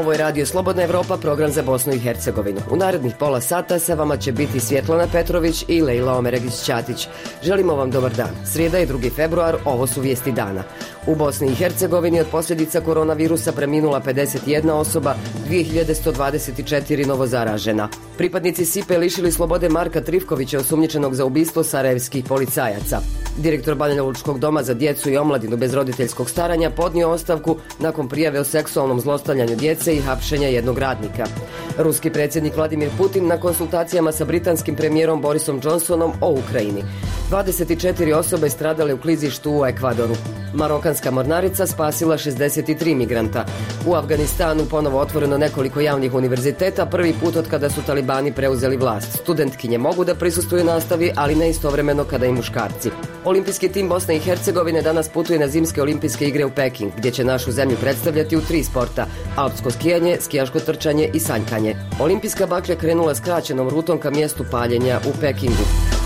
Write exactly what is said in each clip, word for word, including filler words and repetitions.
Ovo je Radio Slobodna Evropa, program za Bosnu i Hercegovinu. U narednih pola sata sa vama će biti Svjetlana Petrović i Lejla Omeregić-Ćatić. Želimo vam dobar dan. Srijeda je drugi februar, ovo su vijesti dana. U Bosni i Hercegovini od posljedica koronavirusa preminula pedeset jedna osoba, dvije hiljade sto dvadeset četiri novozaražena. Pripadnici S I P E lišili slobode Marka Trifkovića, osumnjičenog za ubistvo sarajevskih policajaca. Direktor Banjalučkog doma za djecu i omladinu bez roditeljskog staranja podnio ostavku nakon prijave o seksualnom zlostavljanju djece i hapšenja jednog radnika. Ruski predsjednik Vladimir Putin na konsultacijama sa britanskim premijerom Borisom Johnsonom o Ukrajini. dvadeset četiri osobe stradale u klizištu u Ekvadoru. Marokanska mornarica spasila šezdeset tri migranta. U Afganistanu ponovo otvoreno nekoliko javnih univerziteta, prvi put od kada su talibani preuzeli vlast. Studentkinje mogu da prisustvuju nastavi, ali ne istovremeno kada i muškarci. Olimpijski tim Bosne i Hercegovine danas putuje na zimske olimpijske igre u Peking, gdje će našu zemlju predstavljati u tri sporta: alpsko skijanje, skijaško trčanje i sanjkanje. Olimpijska baklja krenula skraćenom rutom ka mjestu paljenja u Pekingu.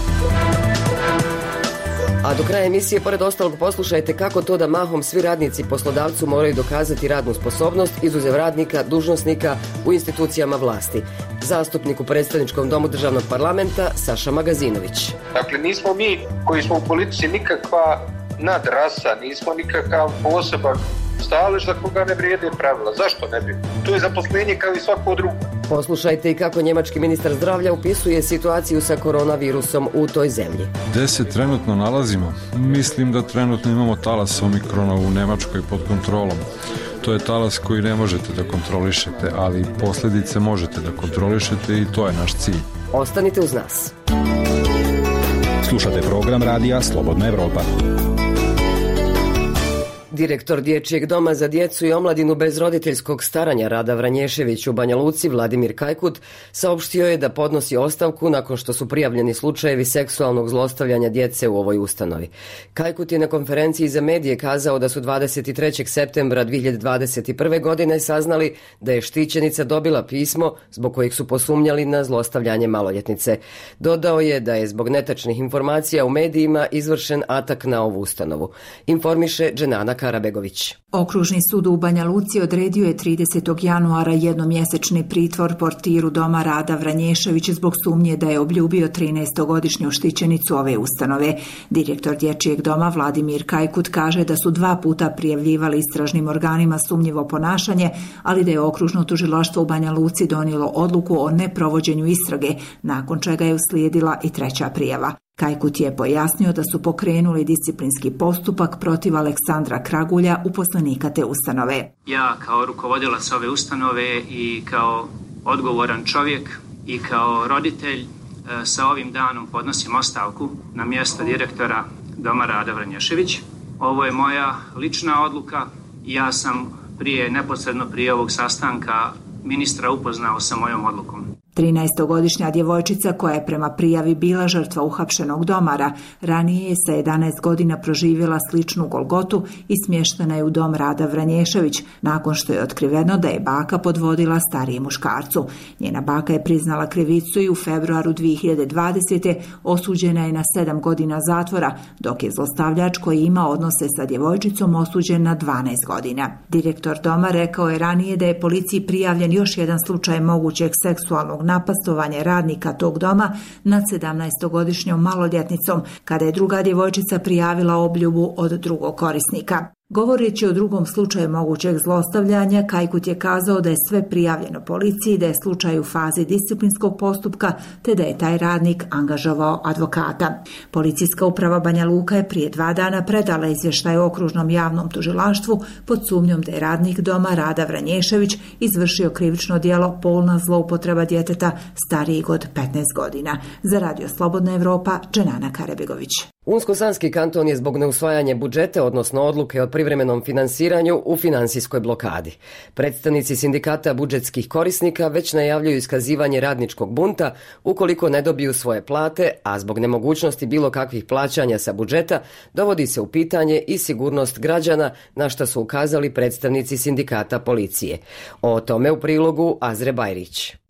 A do kraja emisije, pored ostalog, poslušajte kako to da mahom svi radnici poslodavcu moraju dokazati radnu sposobnost, izuzev radnika, dužnosnika u institucijama vlasti. Zastupnik u predstavničkom domu državnog parlamenta Saša Magazinović. Dakle, nismo mi koji smo u politici nikakva nadrasa, nismo nikakav poseban stalež za koga ne vrijede pravila. Zašto ne bi? To je zaposlenje kao i svako drugo. Poslušajte i kako njemački ministar zdravlja upisuje situaciju sa koronavirusom u toj zemlji. Gde se trenutno nalazimo? Mislim da trenutno imamo talas omikrona u Nemačkoj pod kontrolom. To je talas koji ne možete da kontrolišete, ali posljedice možete da kontrolišete i to je naš cilj. Ostanite uz nas. Slušate program radija Slobodna Evropa. Direktor Dječjeg doma za djecu i omladinu bez roditeljskog staranja Rada Vranješević u Banja Luci, Vladimir Kajkut, saopštio je da podnosi ostavku nakon što su prijavljeni slučajevi seksualnog zlostavljanja djece u ovoj ustanovi. Kajkut je na konferenciji za medije kazao da su dvadeset trećeg septembra dvije hiljade dvadeset prve. godine saznali da je štićenica dobila pismo zbog kojeg su posumnjali na zlostavljanje maloljetnice. Dodao je da je zbog netačnih informacija u medijima izvršen atak na ovu ustanovu. Informiše Dženana Karabegović. Okružni sud u Banja Luci odredio je tridesetog januara jednomjesečni pritvor portiru doma Rada Vranješević zbog sumnje da je obljubio trinaestogodišnju štićenicu ove ustanove. Direktor Dječjeg doma Vladimir Kajkut kaže da su dva puta prijavljivali istražnim organima sumnjivo ponašanje, ali da je okružno tužilaštvo u Banja Luci donijelo odluku o neprovođenju istrage, nakon čega je uslijedila i treća prijava. Kajkut je pojasnio da su pokrenuli disciplinski postupak protiv Aleksandra Kragulja, uposlenika te ustanove. Ja kao rukovodilac ove ustanove i kao odgovoran čovjek i kao roditelj sa ovim danom podnosim ostavku na mjesto direktora doma Rada Vranješević. Ovo je moja lična odluka. Ja sam prije, neposredno prije ovog sastanka ministra upoznao sa mojom odlukom. trinaestogodišnja djevojčica koja je prema prijavi bila žrtva uhapšenog domara, ranije je sa jedanaest godina proživjela sličnu golgotu i smještena je u dom Rada Vranješević, nakon što je otkriveno da je baka podvodila starijem muškarcu. Njena baka je priznala krivicu i u februaru dvije hiljade dvadesete. osuđena je na sedam godina zatvora, dok je zlostavljač koji ima odnose sa djevojčicom osuđen na dvanaest godina. Direktor doma rekao je ranije da je policiji prijavljen još jedan slučaj mogućeg seksualnog napastovanja radnika tog doma nad sedamnaestogodišnjom maloljetnicom, kada je druga djevojčica prijavila obljubu od drugog korisnika. Govoreći o drugom slučaju mogućeg zlostavljanja, Kajkut je kazao da je sve prijavljeno policiji, da je slučaj u fazi disciplinskog postupka, te da je taj radnik angažovao advokata. Policijska uprava Banja Luka je prije dva dana predala izvještaj okružnom javnom tužilaštvu pod sumnjom da je radnik doma Rada Vranješević izvršio krivično djelo polna zloupotreba djeteta starijeg od petnaest godina. Za Radio Slobodna Evropa, Dženana Karabegović. Unsko-Sanski kanton je zbog neusvajanja budžeta, odnosno odluke o privremenom finansiranju, u finansijskoj blokadi. Predstavnici sindikata budžetskih korisnika već najavljuju iskazivanje radničkog bunta ukoliko ne dobiju svoje plate, a zbog nemogućnosti bilo kakvih plaćanja sa budžeta dovodi se u pitanje i sigurnost građana, na što su ukazali predstavnici sindikata policije. O tome u prilogu Azre Bajrić.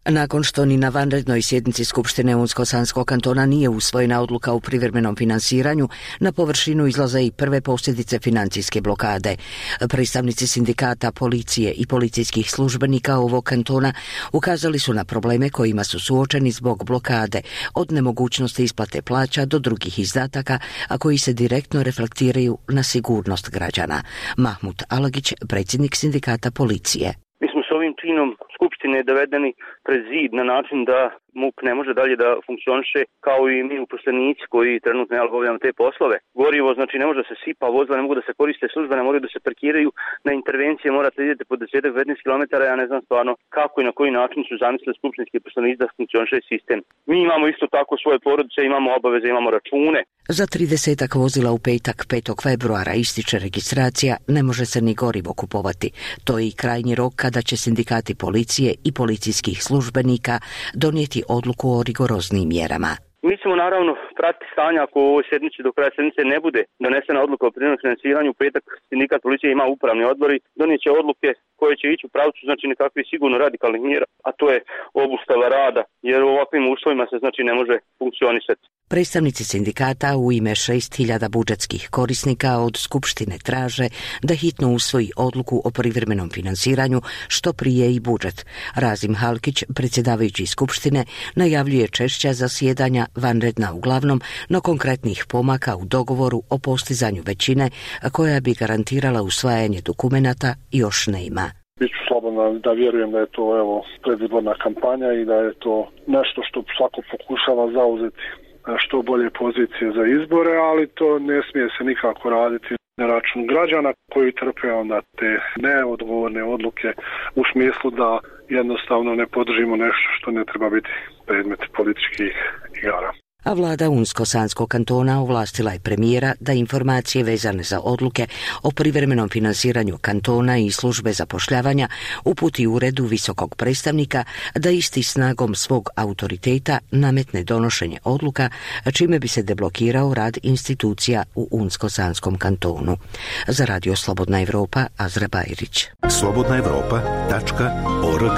Nakon što ni na vanrednoj sjednici Skupštine Unsko-Sanskog kantona nije usvojena odluka o privremenom finansiranju, na površinu izlaze i prve posljedice financijske blokade. Predstavnici sindikata, policije i policijskih službenika ovog kantona ukazali su na probleme kojima su suočeni zbog blokade, od nemogućnosti isplate plaća do drugih izdataka, a koji se direktno reflektiraju na sigurnost građana. Mahmud Alagić, predsjednik sindikata policije. Mi smo s ovim činom Skupštine dovedeni pred zid na način da M U P ne može dalje da funkcioniše kao i mi uposlenici koji trenutno obavljamo te poslove. Gorivo znači ne može da se sipa, vozila ne mogu da se koriste, službe ne moraju da se parkiraju, na intervencije morate idete po deset do petnaest kilometara, ja ne znam stvarno kako i na koji način su zamislili skupštinski uposlenici da funkcioniše sistem. Mi imamo isto tako svoje porodice, imamo obaveze, imamo račune. Za tridesetak vozila u petak petog februara ističe registracija, ne može se ni gorivo kupovati. To je i krajnji rok kada će sindikati policije i policijskih službenika donijeti odluku o rigoroznijim mjerama. Mi ćemo naravno pratiti stanje ako u ovoj sedmici do kraja sedmice ne bude donesena odluka o privremenom financiranju. U petak sindikat policije ima upravni odbor i donijet će odluke koje će ići u pravcu znači nekakvih sigurno radikalnih mjera, a to je obustava rada, jer u ovakvim uslovima se znači ne može funkcionisati. Predstavnici sindikata u ime šest hiljada budžetskih korisnika od Skupštine traže da hitno usvoji odluku o privremenom finansiranju, što prije i budžet. Razim Halkić, predsjedavajući Skupštine, najavljuje češća zasjedanja, vanredna uglavnom, no konkretnih pomaka u dogovoru o postizanju većine koja bi garantirala usvajanje dokumenata još nema. Biću slobodno da vjerujem da je to evo predizborna kampanja i da je to nešto što svako pokušava zauzeti što bolje pozicije za izbore, ali to ne smije se nikako raditi na račun građana koji trpe onda te neodgovorne odluke u smislu da jednostavno ne podržimo nešto što ne treba biti predmet političkih igara. A vlada Unsko-Sanskog kantona ovlastila je premijera da informacije vezane za odluke o privremenom finansiranju kantona i službe zapošljavanja uputi uredu visokog predstavnika da isti snagom svog autoriteta nametne donošenje odluka, čime bi se deblokirao rad institucija u Unsko-Sanskom kantonu. Za Radio Slobodna Evropa, Azra Bajrić. slobodna evropa tačka org.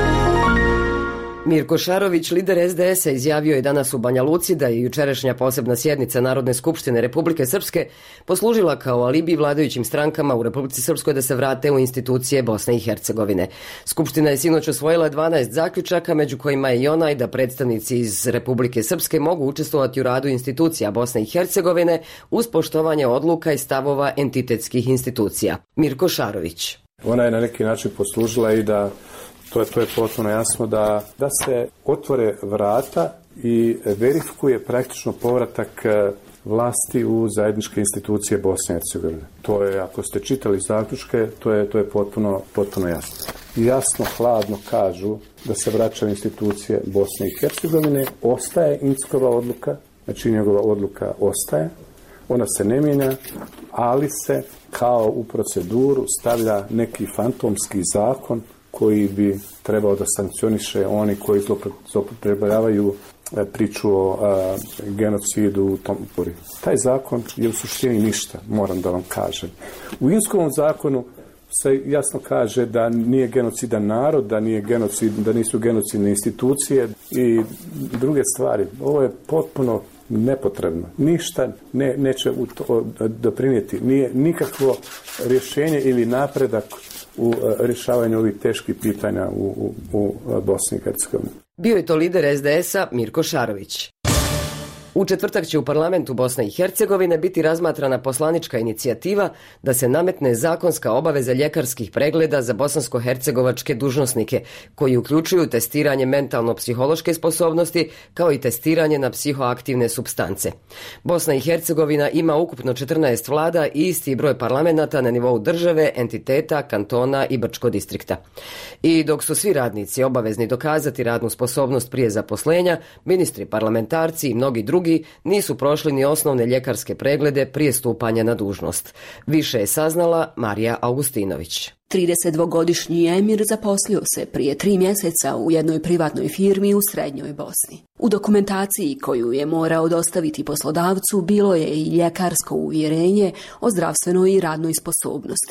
Mirko Šarović, lider es de es a, izjavio je danas u Banja Luci da je jučerašnja posebna sjednica Narodne skupštine Republike Srpske poslužila kao alibi vladajućim strankama u Republici Srpskoj da se vrate u institucije Bosne i Hercegovine. Skupština je sinoć usvojila dvanaest zaključaka, među kojima je i onaj da predstavnici iz Republike Srpske mogu učestvovati u radu institucija Bosne i Hercegovine uz poštovanje odluka i stavova entitetskih institucija. Mirko Šarović. Ona je na neki način poslužila i da To je, to je potpuno jasno da, da se otvore vrata i verifikuje praktično povratak vlasti u zajedničke institucije Bosne i Hercegovine. To je, ako ste čitali zaključke, to je, to je potpuno, potpuno jasno. I jasno, hladno kažu da se vraćaju institucije Bosne i Hercegovine, ostaje Incikova odluka, znači njegova odluka ostaje, ona se ne mijenja, ali se kao u proceduru stavlja neki fantomski zakon koji bi trebao da sankcioniše oni koji zloupotrebljavaju priču o a, genocidu u tom puri. Taj zakon je u suštini ništa, moram da vam kažem. U Inskovom zakonu se jasno kaže da nije genocidan narod, da, nije genocid, da nisu genocidne institucije i druge stvari. Ovo je potpuno nepotrebno. Ništa ne, neće u to doprinijeti. Nije nikakvo rješenje ili napredak u rješavanju ovih teških pitanja u, u, u Bosni i Hercegovini. Bio je to lider es de es a Mirko Šarović. U četvrtak će u parlamentu Bosne i Hercegovine biti razmatrana poslanička inicijativa da se nametne zakonska obaveza ljekarskih pregleda za bosansko-hercegovačke dužnosnike, koji uključuju testiranje mentalno-psihološke sposobnosti kao i testiranje na psihoaktivne supstance. Bosna i Hercegovina ima ukupno četrnaest vlada i isti broj parlamenata na nivou države, entiteta, kantona i Brčko distrikta. I dok su svi radnici obavezni dokazati radnu sposobnost prije zaposlenja, ministri, parlamentarci i mnogi drugi nisu prošli ni osnovne ljekarske preglede prije stupanja na dužnost. Više je saznala Marija Augustinović. tridesetdvogodišnji emir zaposlio se prije tri mjeseca u jednoj privatnoj firmi u Srednjoj Bosni. U dokumentaciji koju je morao dostaviti poslodavcu bilo je i ljekarsko uvjerenje o zdravstvenoj i radnoj sposobnosti.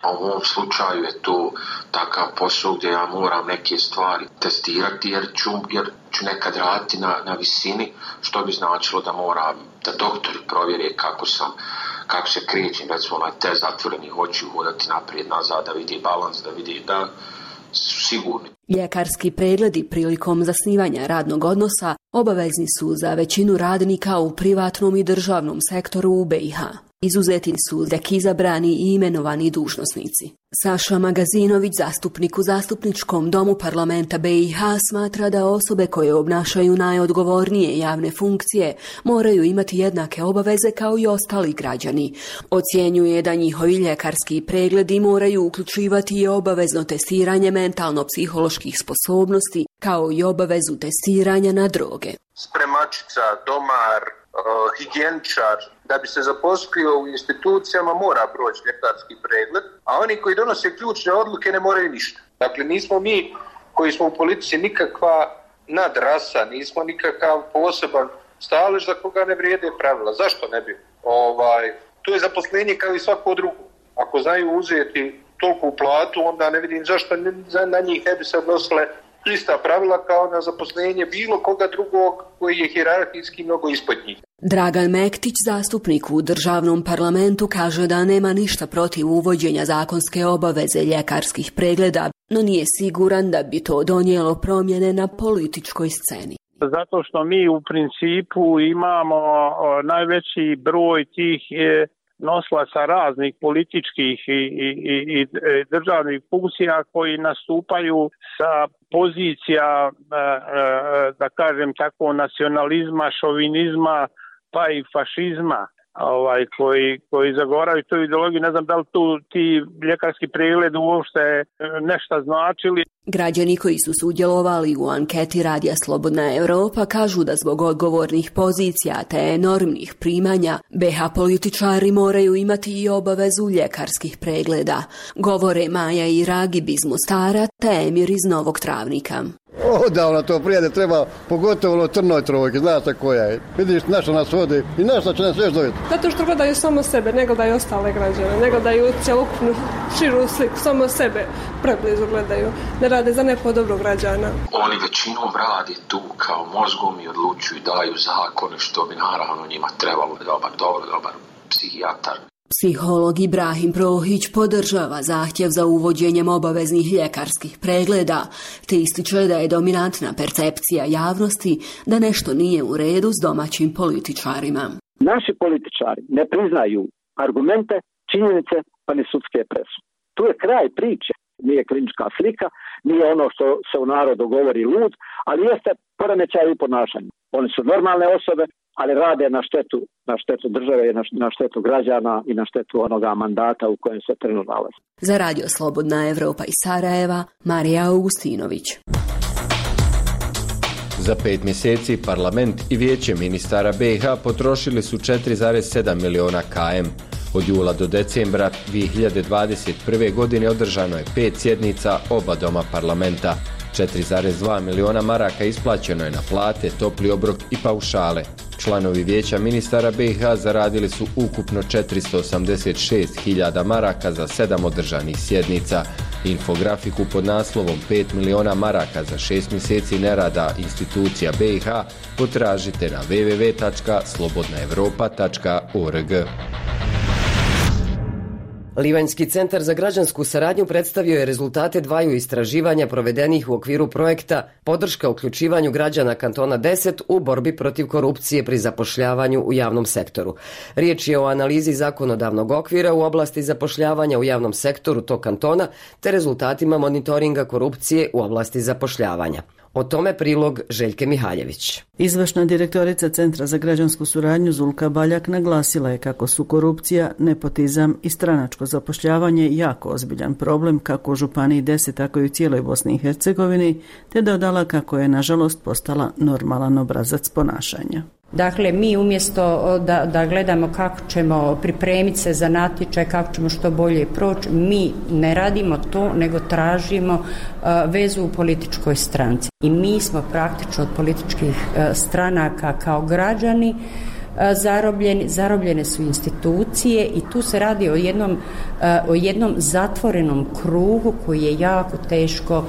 A u ovom slučaju je to takav posao gdje ja moram neke stvari testirati jer ću, jer ću nekad raditi na, na visini, što bi značilo da moram, da doktori provjere kako sam, kako se krećem, recimo onaj test zatvorenih očiju, hodati naprijed, nazad, da vidi balans, da vidi da su sigurni. Ljekarski pregledi prilikom zasnivanja radnog odnosa obavezni su za većinu radnika u privatnom i državnom sektoru u B i H. Izuzeti su tek izabrani i imenovani dužnosnici. Saša Magazinović, zastupnik u Zastupničkom domu parlamenta B i H, smatra da osobe koje obnašaju najodgovornije javne funkcije moraju imati jednake obaveze kao i ostali građani. Ocjenjuje da njihovi ljekarski pregledi moraju uključivati i obavezno testiranje mentalno-psiholoških sposobnosti, kao i obavezu testiranja na droge. Spremačica, domar, higijeničar, da bi se zaposlio u institucijama mora proći ljekarski pregled, a oni koji donose ključne odluke ne moraju ništa. Dakle, nismo mi koji smo u politici nikakva nadrasa, nismo nikakav poseban stalež za koga ne vrijede pravila. Zašto ne bi? Ovaj, to je zaposlenje kao i svako drugo. Ako znaju uzeti toliku platu, onda ne vidim zašto na njih ne bi se odnosile ista pravila kao na zaposlenje bilo koga drugog koji je hijerarhijski mnogo ispod njih. Dragan Mektić, zastupnik u državnom parlamentu, kaže da nema ništa protiv uvođenja zakonske obaveze ljekarskih pregleda, no nije siguran da bi to donijelo promjene na političkoj sceni. Zato što mi u principu imamo najveći broj tih noslaca raznih političkih i, i, i državnih funkcija koji nastupaju sa pozicija, da kažem tako, nacionalizma, šovinizma, pa i fašizma, ovaj, koji, koji zagovaraju tu ideologiju. Ne znam da li tu ti ljekarski pregled uopšte nešto značili. Građani koji su sudjelovali u anketi Radija Slobodna Evropa kažu da zbog odgovornih pozicija te enormnih primanja B H političari moraju imati i obavezu ljekarskih pregleda. Govore Maja i Ragib iz Mostara te Emir iz Novog Travnika. Odavno to prijede treba, pogotovo ono trnoj trojke, znate koja je. Vidiš na što nas vodi i na što će nas još dovjeti. Zato što gledaju samo sebe, ne gledaju ostale građane, ne gledaju cjelokupnu širu sliku, samo sebe preblizu gledaju, ne rade za neko dobro građana. Oni većinom radi tu kao mozgom i odlučuju i daju zakone što bi naravno njima trebalo dobar, dobro, dobar psihijatar. Psiholog Ibrahim Prohić podržava zahtjev za uvođenjem obaveznih ljekarskih pregleda, te ističe da je dominantna percepcija javnosti da nešto nije u redu s domaćim političarima. Naši političari ne priznaju argumente, činjenice pa ni sudske presude. Tu je kraj priče, nije klinička slika, nije ono što se u narodu govori lud, ali jeste poremećaj u ponašanju. Oni su normalne osobe, ali rade na štetu, na štetu države, na štetu građana i na štetu onoga mandata u kojem se trenutno nalazi. Za Radio Slobodna Evropa iz Sarajeva, Marija Augustinović. Za pet mjeseci parlament i vijeće ministara B i H potrošili su četiri zarez sedam miliona km. Od jula do decembra dvije hiljade dvadeset prve. godine održano je pet sjednica oba doma parlamenta. četiri zarez dva miliona maraka isplaćeno je na plate, topli obrok i paušale. Članovi vijeća ministara B i H zaradili su ukupno četiristo osamdeset šest hiljada maraka za sedam održanih sjednica. Infografiku pod naslovom pet miliona maraka za šest mjeseci nerada institucija B i H potražite na w w w tačka slobodna evropa tačka org. Livanjski centar za građansku saradnju predstavio je rezultate dvaju istraživanja provedenih u okviru projekta Podrška uključivanju građana kantona deset u borbi protiv korupcije pri zapošljavanju u javnom sektoru. Riječ je o analizi zakonodavnog okvira u oblasti zapošljavanja u javnom sektoru tog kantona te rezultatima monitoringa korupcije u oblasti zapošljavanja. O tome prilog Željke Mihaljević. Izvršna direktorica Centra za građansku suradnju Zulka Baljak naglasila je kako su korupcija, nepotizam i stranačko zapošljavanje jako ozbiljan problem kako u Županiji deset, tako i u cijeloj Bosni i Hercegovini, te dodala kako je nažalost postala normalan obrazac ponašanja. Dakle, mi umjesto da, da gledamo kako ćemo pripremiti se za natječaj, kako ćemo što bolje proći, mi ne radimo to, nego tražimo uh, vezu u političkoj stranci. I mi smo praktično od političkih uh, stranaka kao građani zarobljeni, zarobljene su institucije i tu se radi o jednom, o jednom zatvorenom krugu koji je jako teško,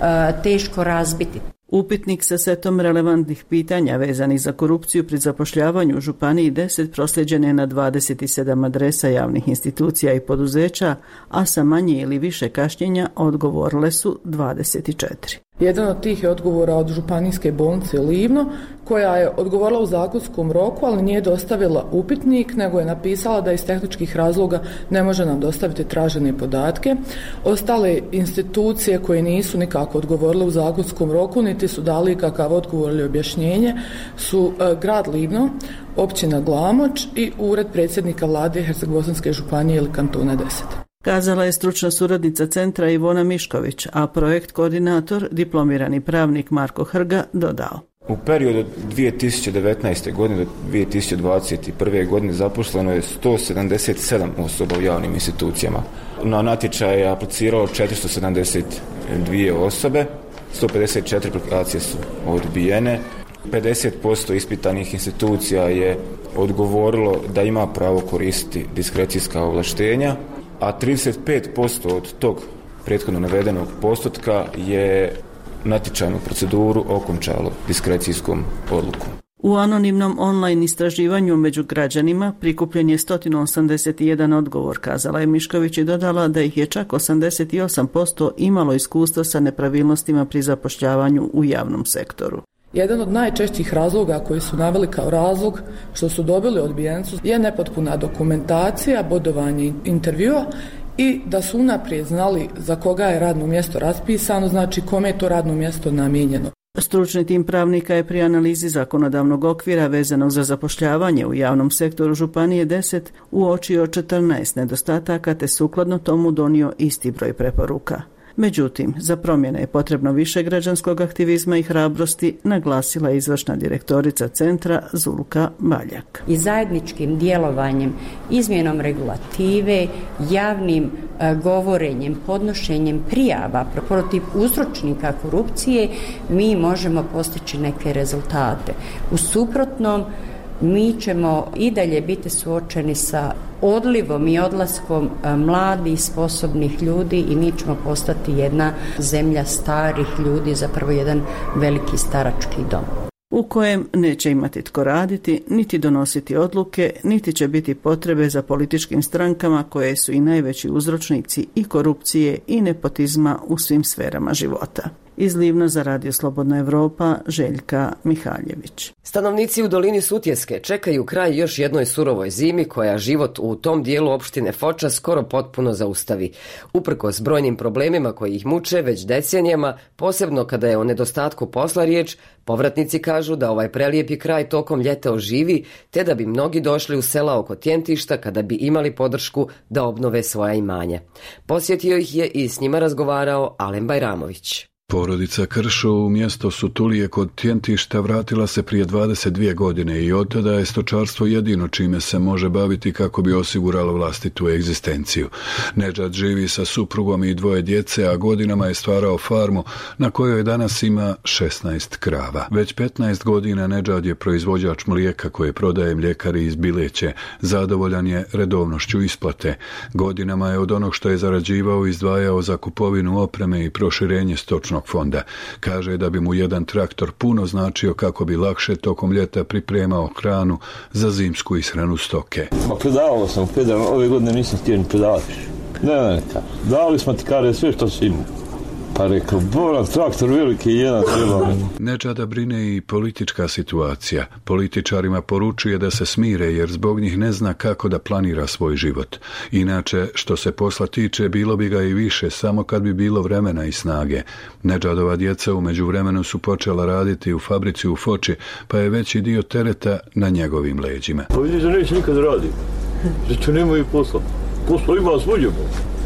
teško razbiti. Upitnik sa setom relevantnih pitanja vezanih za korupciju pri zapošljavanju u Županiji deset prosljeđen je na dvadeset sedam adresa javnih institucija i poduzeća, a sa manje ili više kašnjenja odgovorile su dvadeset četiri. Jedan od tih je odgovora od Županijske bolnice Livno, koja je odgovorila u zakonskom roku, ali nije dostavila upitnik, nego je napisala da iz tehničkih razloga ne može nam dostaviti tražene podatke. Ostale institucije koje nisu nikako odgovorile u zakonskom roku, niti su dali kakav odgovor ili objašnjenje, su e, grad Livno, općina Glamoč i Ured predsjednika vlade Herceg-Bosanske županije ili kantona deset. Kazala je stručna suradnica centra Ivona Mišković, a projekt koordinator, diplomirani pravnik Marko Hrga, dodao. U periodu od dvije tisuće devetnaeste. godine do dvije tisuće dvadeset prve. godine zaposleno je sto sedamdeset sedam osoba u javnim institucijama. Na natječaj je apliciralo četiristo sedamdeset dvije osobe, sto pedeset četiri aplikacije su odbijene, pedeset posto ispitanih institucija je odgovorilo da ima pravo koristiti diskrecijska ovlaštenja, a trideset pet posto od tog prethodno navedenog postotka je natječajnu proceduru okončalo diskrecijskom odlukom. U anonimnom online istraživanju među građanima prikupljen je sto osamdeset jedan odgovor, kazala je Mišković i dodala da ih je čak osamdeset osam posto imalo iskustva sa nepravilnostima pri zapošljavanju u javnom sektoru. Jedan od najčešćih razloga koji su naveli kao razlog što su dobili odbijencu je nepotpuna dokumentacija, bodovanje intervjua i da su unaprijed znali za koga je radno mjesto raspisano, znači kome je to radno mjesto namijenjeno. Stručni tim pravnika je pri analizi zakonodavnog okvira vezanog za zapošljavanje u javnom sektoru Županije deset uočio četrnaest nedostataka te sukladno tomu donio isti broj preporuka. Međutim, za promjene je potrebno više građanskog aktivizma i hrabrosti, naglasila je izvršna direktorica centra Zulka Baljak. I zajedničkim djelovanjem, izmjenom regulative, javnim e, govorenjem, podnošenjem prijava protiv uzročnika korupcije, mi možemo postići neke rezultate. U suprotnom, mi ćemo i dalje biti suočeni sa odlivom i odlaskom mladih, sposobnih ljudi i mi ćemo postati jedna zemlja starih ljudi, zapravo jedan veliki starački dom. U kojem neće imati tko raditi, niti donositi odluke, niti će biti potrebe za političkim strankama koje su i najveći uzročnici i korupcije i nepotizma u svim sferama života. Iz Livna za Radio Slobodna Evropa, Željka Mihaljević. Stanovnici u dolini Sutjeske čekaju kraj još jednoj surovoj zimi koja život u tom dijelu opštine Foča skoro potpuno zaustavi. Uprkos brojnim problemima koji ih muče već decenijama, posebno kada je o nedostatku posla riječ, povratnici kažu da ovaj prelijepi kraj tokom ljeta oživi, te da bi mnogi došli u sela oko Tjentišta kada bi imali podršku da obnove svoja imanja. Posjetio ih je i s njima razgovarao Alen Bajramović. Porodica Kršo u mjesto Sutulije kod Tjentišta vratila se prije dvadeset dvije godine i od tada je stočarstvo jedino čime se može baviti kako bi osiguralo vlastitu egzistenciju. Nedžad živi sa suprugom i dvoje djece, a godinama je stvarao farmu na kojoj danas ima šesnaest krava. Već petnaest godina Nedžad je proizvođač mlijeka koje prodaje mljekari iz Bileće. Zadovoljan je redovnošću isplate. Godinama je od onog što je zarađivao izdvajao za kupovinu opreme i proširenje stočnog fonda. Kaže da bi mu jedan traktor puno značio kako bi lakše tokom ljeta pripremao hranu za zimsku ishranu stoke. Ma predavalo sam pedal, ove godine nisam htio ni predavati. Ne, ne, ne, dali smo ti kare sve što si imao. Pa rekao, bolan traktor veliki jedan treba. Nedžada brine i politička situacija. Političarima poručuje da se smire jer zbog njih ne zna kako da planira svoj život. Inače, što se posla tiče, bilo bi ga i više samo kad bi bilo vremena i snage. Nedžadova djeca u međuvremenu su počela raditi u fabrici u Foči, pa je veći dio tereta na njegovim leđima. Pa vidiš da neće nikad raditi. Znači nemaju posla. Posla ima svuđemo.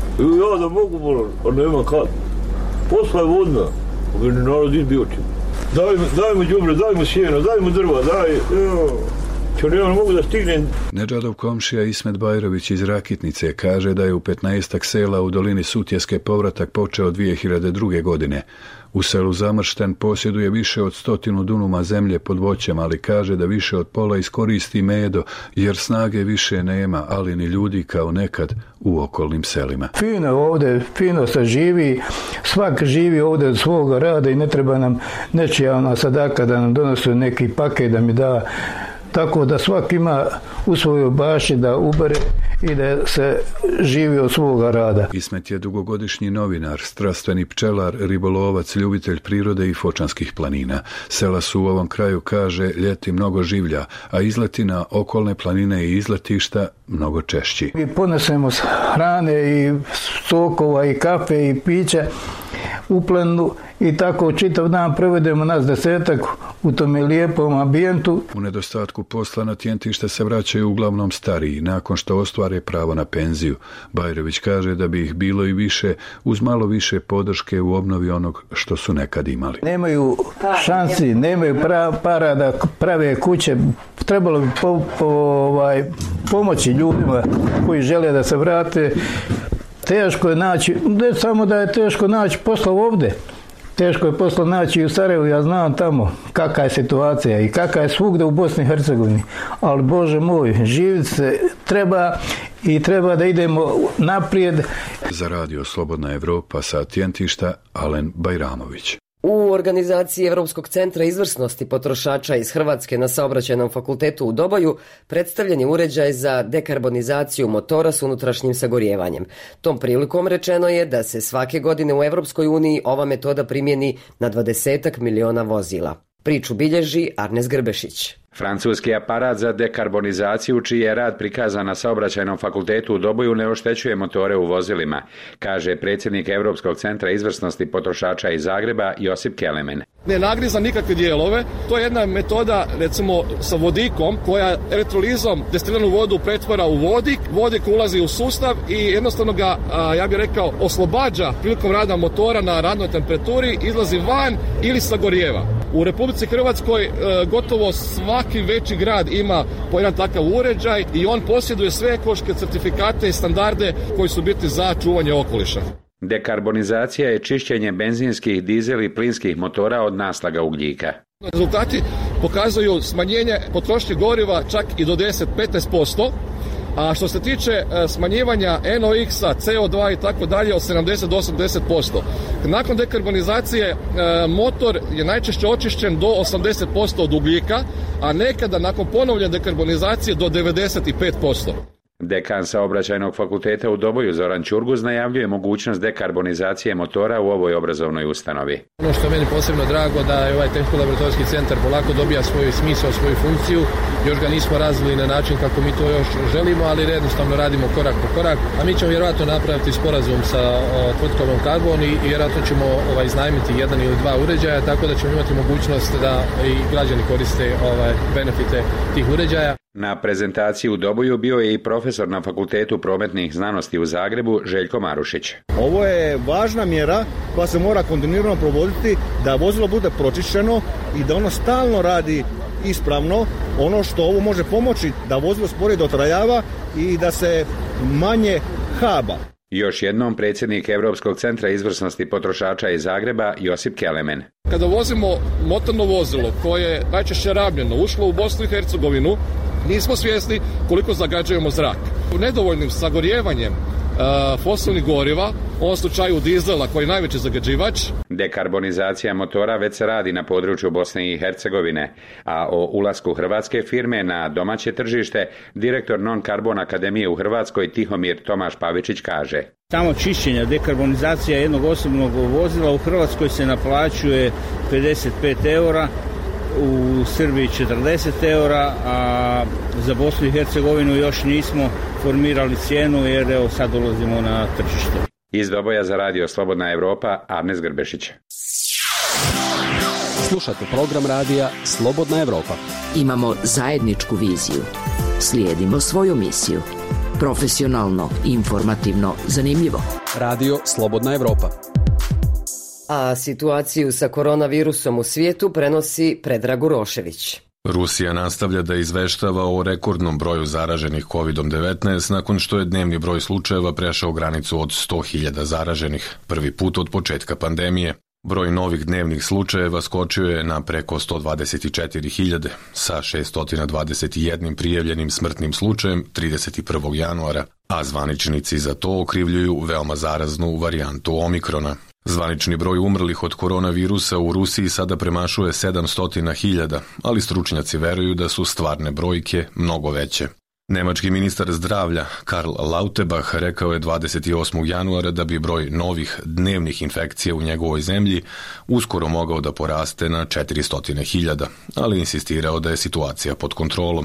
Ja da mogu bolan, a nema kad. Posla je vodna, jer narod izbio će. Daj, daj mu đubre, daj mu sjeno, daj mu drva, daj... Čo ne mogu da stignem. Nedžadov komšija Ismet Bajrović iz Rakitnice kaže da je u petnaestak sela u dolini Sutjeske povratak počeo dvije hiljade druge. godine. U selu Zamršten posjeduje više od stotinu dunuma zemlje pod voćem, ali kaže da više od pola iskoristi medo, jer snage više nema, ali ni ljudi kao nekad u okolnim selima. Fino ovdje, fino se živi, svak živi ovdje od svoga rada i ne treba nam nečija ona sadaka da nam donosi neki paket da mi da. Tako da svak ima u svojoj baši da ubere i da se živi od svoga rada. Ismet je dugogodišnji novinar, strastveni pčelar, ribolovac, ljubitelj prirode i fočanskih planina. Sela su u ovom kraju, kaže, ljeti mnogo življa, a izleti na okolne planine i izletišta mnogo češći. Mi ponesemo hrane i sokova i kafe i pića u planu i tako čitav dan provedemo nas desetak u tome lijepom ambijentu. U nedostatku posla na tjentište se vraćaju uglavnom stariji, nakon što ostvare pravo na penziju. Bajrović kaže da bi ih bilo i više uz malo više podrške u obnovi onog što su nekad imali. Nemaju šansi, nemaju para da prave kuće. Trebalo bi po, po, ovaj, pomoći ljudima koji žele da se vrate. Teško je naći, ne samo da je teško naći posla ovdje, teško je posla naći i u Sarajevu, ja znam tamo kakva je situacija i kakva je svugdje u Bosni i Hercegovini, ali Bože moj, živjeti se treba i treba da idemo naprijed. Za radio Slobodna Evropa sa tjentišta Alen Bajramović. U organizaciji Europskog centra izvrsnosti potrošača iz Hrvatske na Saobraćajnom fakultetu u Doboju predstavljen je uređaj za dekarbonizaciju motora s unutrašnjim sagorijevanjem. Tom prilikom rečeno je da se svake godine u Europskoj uniji ova metoda primjeni na dvadesetak miliona vozila. Priču bilježi Arnes Grbešić. Francuski aparat za dekarbonizaciju, čiji je rad prikazan na Saobraćajnom fakultetu u Doboju, ne oštećuje motore u vozilima, kaže predsjednik Europskog centra izvrsnosti potrošača iz Zagreba Josip Kelemen. Ne nagriza nikakve dijelove, to je jedna metoda recimo sa vodikom koja elektrolizom destiliranu vodu pretvara u vodik, vodik ulazi u sustav i jednostavno ga, ja bih rekao, oslobađa prilikom rada motora na radnoj temperaturi, izlazi van ili sagorijeva. U Republici Hrvatskoj gotovo svaki veći grad ima po jedan takav uređaj i on posjeduje sve ekološke certifikate i standarde koji su bitni za čuvanje okoliša. Dekarbonizacija je čišćenje benzinskih, dizel i plinskih motora od naslaga ugljika. Rezultati pokazuju smanjenje potrošnje goriva čak i do deset do petnaest posto. A što se tiče smanjivanja en o eks-a, ce o dva i tako dalje od sedamdeset do osamdeset posto. Nakon dekarbonizacije motor je najčešće očišćen do osamdeset posto od ugljika, a nekada nakon ponovljene dekarbonizacije do devedeset pet posto. Dekan Saobraćajnog fakulteta u Doboju Zoran Ćurguz najavljuje mogućnost dekarbonizacije motora u ovoj obrazovnoj ustanovi. Ono što je meni posebno drago da je ovaj tehničko-laboratorijski centar polako dobija svoj smisao, svoju funkciju. Još ga nismo razvili na način kako mi to još želimo, ali jednostavno radimo korak po korak. A mi ćemo vjerojatno napraviti sporazum sa tvrtkom Karbon i vjerojatno ćemo ovaj, iznajmiti jedan ili dva uređaja, tako da ćemo imati mogućnost da i građani koriste ovaj, benefite tih uređaja. Na prezentaciji u Doboju bio je i profesor na Fakultetu prometnih znanosti u Zagrebu Željko Marušić. Ovo je važna mjera koja se mora kontinuirano provoditi da vozilo bude pročišćeno i da ono stalno radi ispravno. Ono što ovo može pomoći da vozilo sporije dotrajava i da se manje haba. Još jednom predsjednik Europskog centra izvrsnosti potrošača iz Zagreba Josip Kelemen. Kada vozimo motorno vozilo koje je najčešće rabljeno ušlo u Bosnu i Hercegovinu, nismo svjesni koliko zagađujemo zrak. Nedovoljnim sagorijevanjem uh, fosilnih goriva, u ovom slučaju dizela koji je najveći zagađivač. Dekarbonizacija motora već se radi na području Bosne i Hercegovine, a o ulasku hrvatske firme na domaće tržište direktor Non-Carbon Akademije u Hrvatskoj Tihomir Tomaš Pavičić kaže. Samo čišćenja, dekarbonizacija jednog osobnog vozila u Hrvatskoj se naplaćuje pedeset pet eura, u Srbiji četrdeset eura, a za Bosnu i Hercegovinu još nismo formirali cijenu jer evo sad dolazimo na tržište. Iz Doboja za radio Slobodna Evropa, Arnes Grbešić. Slušate program radija Slobodna Evropa. Imamo zajedničku viziju. Slijedimo svoju misiju. Profesionalno, informativno, zanimljivo. Radio Slobodna Evropa. A situaciju sa koronavirusom u svijetu prenosi Predrag Urošević. Rusija nastavlja da izveštava o rekordnom broju zaraženih kovid devetnaest nakon što je dnevni broj slučajeva prešao granicu od sto hiljada zaraženih, prvi put od početka pandemije. Broj novih dnevnih slučajeva skočio je na preko sto dvadeset četiri hiljade, sa šessto dvadeset jedan prijavljenim smrtnim slučajem trideset prvog januara, a zvaničnici za to okrivljuju veoma zaraznu varijantu Omikrona. Zvanični broj umrlih od koronavirusa u Rusiji sada premašuje sedamsto hiljada, ali stručnjaci veruju da su stvarne brojke mnogo veće. Nemački ministar zdravlja Karl Lauterbach rekao je dvadeset osmog januara da bi broj novih dnevnih infekcija u njegovoj zemlji uskoro mogao da poraste na četiristo hiljada, ali insistirao da je situacija pod kontrolom.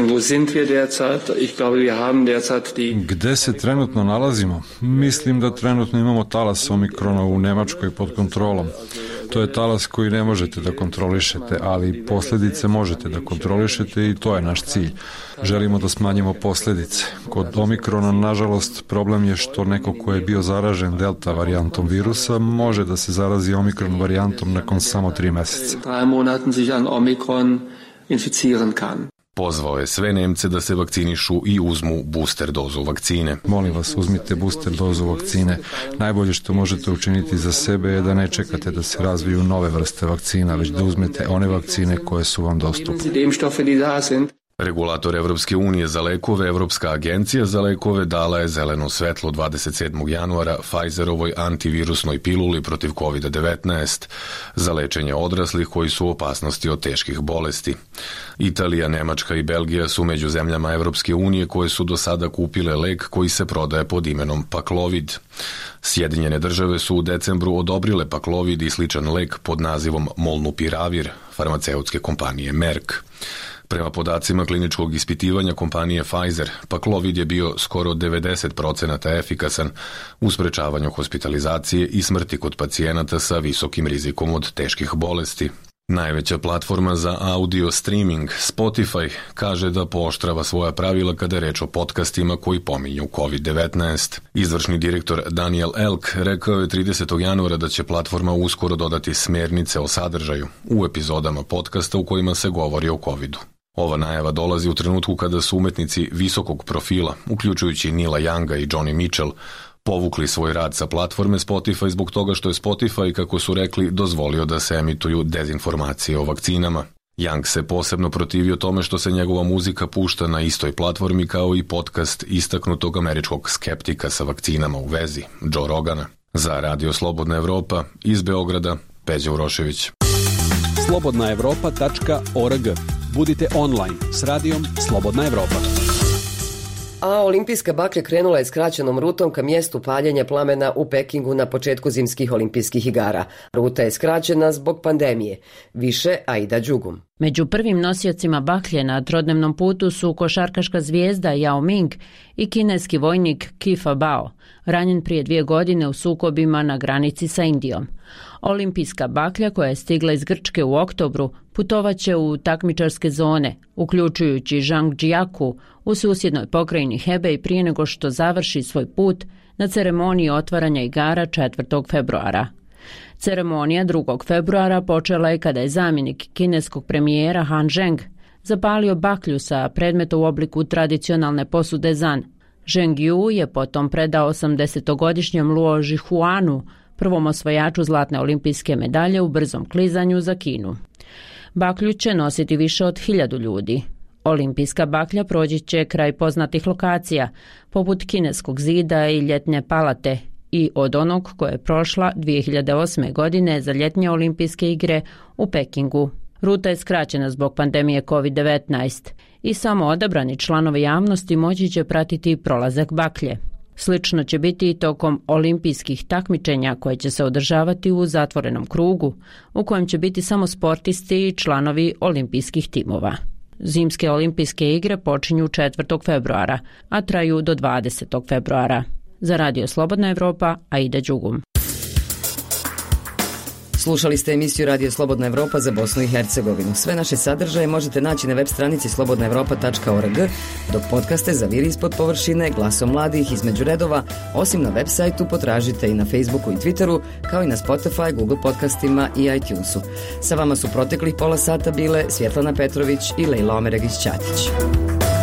Gde se trenutno nalazimo? Mislim da trenutno imamo talas Omikrona u Nemačkoj pod kontrolom. To je talas koji ne možete da kontrolišete, ali posljedice možete da kontrolišete i to je naš cilj. Želimo da smanjimo posljedice. Kod Omikrona, nažalost, problem je što neko ko je bio zaražen delta varijantom virusa može da se zarazi Omikron varijantom nakon samo tri meseca. Pozvao je sve Nemce da se vakcinišu i uzmu booster dozu vakcine. Molim vas, uzmite booster dozu vakcine. Najbolje što možete učiniti za sebe je da ne čekate da se razviju nove vrste vakcina, već da uzmete one vakcine koje su vam dostupne. Regulator Evropske unije za lekove, Evropska agencija za lekove, dala je zeleno svetlo dvadeset sedmog januara Pfizerovoj antivirusnoj piluli protiv kovid devetnaest za lečenje odraslih koji su u opasnosti od teških bolesti. Italija, Nemačka i Belgija su među zemljama Evropske unije koje su do sada kupile lek koji se prodaje pod imenom Paxlovid. Sjedinjene države su u decembru odobrile Paxlovid i sličan lek pod nazivom Molnupiravir farmaceutske kompanije Merck. Prema podacima kliničkog ispitivanja kompanije Pfizer, Paxlovid je bio skoro devedeset procenata efikasan u sprečavanju hospitalizacije i smrti kod pacijenata sa visokim rizikom od teških bolesti. Najveća platforma za audio streaming, Spotify, kaže da pooštrava svoja pravila kada je reč o podcastima koji pominju kovid devetnaest. Izvršni direktor Daniel Elk rekao je tridesetog januara da će platforma uskoro dodati smjernice o sadržaju u epizodama podcasta u kojima se govori o covidu. Ova najava dolazi u trenutku kada su umetnici visokog profila, uključujući Nila Younga i Johnny Mitchell, povukli svoj rad sa platforme Spotify zbog toga što je Spotify, kako su rekli, dozvolio da se emituju dezinformacije o vakcinama. Young se posebno protivio tome što se njegova muzika pušta na istoj platformi kao i podcast istaknutog američkog skeptika sa vakcinama u vezi, Joe Rogana. Za Radio Slobodna Evropa, iz Beograda, Peđa Urošević. slobodna evropa tačka org. Budite online s radijom Slobodna Evropa. A olimpijska baklja krenula je skraćenom rutom ka mjestu paljenja plamena u Pekingu na početku zimskih olimpijskih igara. Ruta je skraćena zbog pandemije. Više Aida Đugum. Među prvim nosiocima baklje na trodnevnom putu su košarkaška zvijezda Yao Ming i kineski vojnik Kifa Bao, ranjen prije dvije godine u sukobima na granici sa Indijom. Olimpijska baklja, koja je stigla iz Grčke u oktobru, putovaće u takmičarske zone, uključujući Zhangjiakou u susjednoj pokrajini Hebei prije nego što završi svoj put na ceremoniji otvaranja igara četvrtog februara. Ceremonija drugog februara počela je kada je zamjenik kineskog premijera Han Zheng zapalio baklju sa predmetom u obliku tradicionalne posude zan. Zheng Yu je potom predao osamdesetogodišnjem Luo Zhihuanu, prvom osvajaču zlatne olimpijske medalje u brzom klizanju za Kinu. Baklju će nositi više od hiljadu ljudi. Olimpijska baklja proći će kraj poznatih lokacija, poput Kineskog zida i Ljetne palate, i od onog koje je prošla dvije hiljade osme. godine za ljetnje olimpijske igre u Pekingu. Ruta je skraćena zbog pandemije kovid devetnaest i samo odabrani članovi javnosti moći će pratiti prolazak baklje. Slično će biti i tokom olimpijskih takmičenja koje će se održavati u zatvorenom krugu, u kojem će biti samo sportisti i članovi olimpijskih timova. Zimske olimpijske igre počinju četvrtog februara, a traju do dvadesetog februara. Za Radio Slobodna Evropa, Aida Đugum. Slušali ste emisiju Radio Slobodna Evropa za Bosnu i Hercegovinu. Sve naše sadržaje možete naći na web stranici slobodna evropa tačka org, dok podcaste za Vir ispod površine, Glasom mladih, Između redova, osim na web sajtu potražite i na Facebooku i Twitteru, kao i na Spotify, Google podcastima i iTunesu. Sa vama su proteklih pola sata bile Svjetlana Petrović i Lejla Omeregić-Ćatić.